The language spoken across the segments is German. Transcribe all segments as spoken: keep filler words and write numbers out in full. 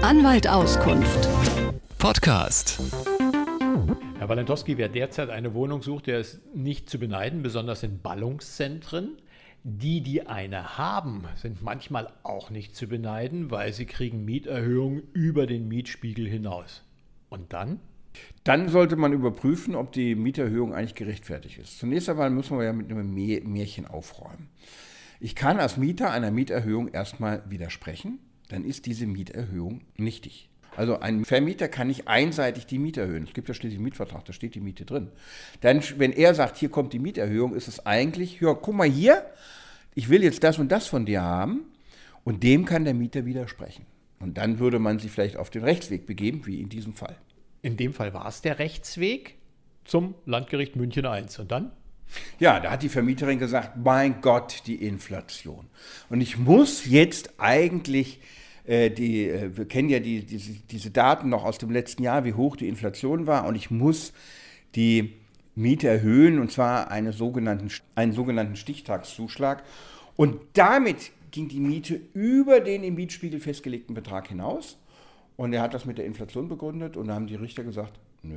Anwalt Auskunft. Podcast. Herr Walentowski, wer derzeit eine Wohnung sucht, der ist nicht zu beneiden, besonders in Ballungszentren. Die, die eine haben, sind manchmal auch nicht zu beneiden, weil sie kriegen Mieterhöhungen über den Mietspiegel hinaus. Und dann? Dann sollte man überprüfen, ob die Mieterhöhung eigentlich gerechtfertigt ist. Zunächst einmal müssen wir ja mit einem Märchen aufräumen. Ich kann als Mieter einer Mieterhöhung erstmal widersprechen, dann ist diese Mieterhöhung nichtig. Also ein Vermieter kann nicht einseitig die Miete erhöhen. Es gibt ja schließlich einen Mietvertrag, da steht die Miete drin. Dann, wenn er sagt, hier kommt die Mieterhöhung, ist es eigentlich, ja, guck mal hier, ich will jetzt das und das von dir haben, und dem kann der Mieter widersprechen. Und dann würde man sich vielleicht auf den Rechtsweg begeben, wie in diesem Fall. In dem Fall war es der Rechtsweg zum Landgericht München eins. Und dann? Ja, da hat die Vermieterin gesagt, mein Gott, die Inflation. Und ich muss jetzt eigentlich, äh, die, äh, wir kennen ja die, diese, diese Daten noch aus dem letzten Jahr, wie hoch die Inflation war, und ich muss die Miete erhöhen, und zwar eine sogenannten, einen sogenannten Stichtagszuschlag. Und damit ging die Miete über den im Mietspiegel festgelegten Betrag hinaus. Und er hat das mit der Inflation begründet, und da haben die Richter gesagt, nö.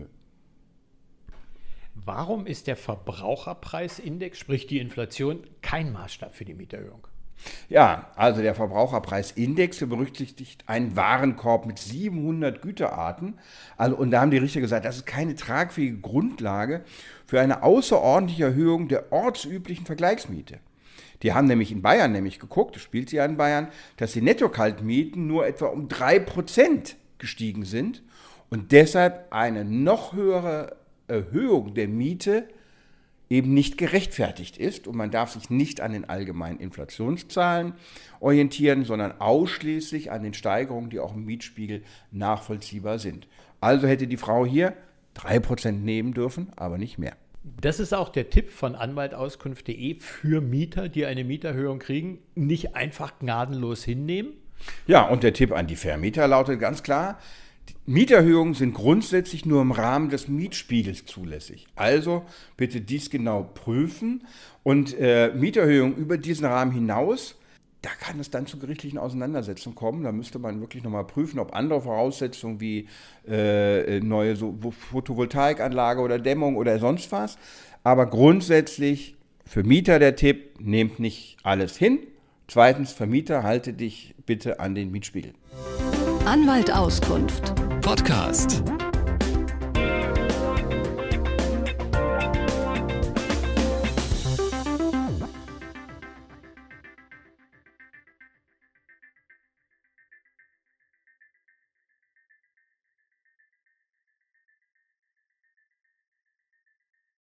Warum ist der Verbraucherpreisindex, sprich die Inflation, kein Maßstab für die Mieterhöhung? Ja, also der Verbraucherpreisindex, der berücksichtigt einen Warenkorb mit siebenhundert Güterarten. Also, und da haben die Richter gesagt, das ist keine tragfähige Grundlage für eine außerordentliche Erhöhung der ortsüblichen Vergleichsmiete. Die haben nämlich in Bayern nämlich geguckt, das spielt sie ja in Bayern, dass die Netto-Kaltmieten nur etwa um drei Prozent gestiegen sind und deshalb eine noch höhere Erhöhung der Miete eben nicht gerechtfertigt ist. Und man darf sich nicht an den allgemeinen Inflationszahlen orientieren, sondern ausschließlich an den Steigerungen, die auch im Mietspiegel nachvollziehbar sind. Also hätte die Frau hier drei Prozent nehmen dürfen, aber nicht mehr. Das ist auch der Tipp von anwaltauskunft punkt de für Mieter, die eine Mieterhöhung kriegen, nicht einfach gnadenlos hinnehmen. Ja, und der Tipp an die Vermieter lautet ganz klar, Mieterhöhungen sind grundsätzlich nur im Rahmen des Mietspiegels zulässig. Also bitte dies genau prüfen, und äh, Mieterhöhungen über diesen Rahmen hinaus, da kann es dann zu gerichtlichen Auseinandersetzungen kommen. Da müsste man wirklich nochmal prüfen, ob andere Voraussetzungen wie äh, neue so Photovoltaikanlage oder Dämmung oder sonst was. Aber grundsätzlich für Mieter der Tipp, nehmt nicht alles hin. Zweitens, Vermieter, halte dich bitte an den Mietspiegel. Anwalt Auskunft. Podcast.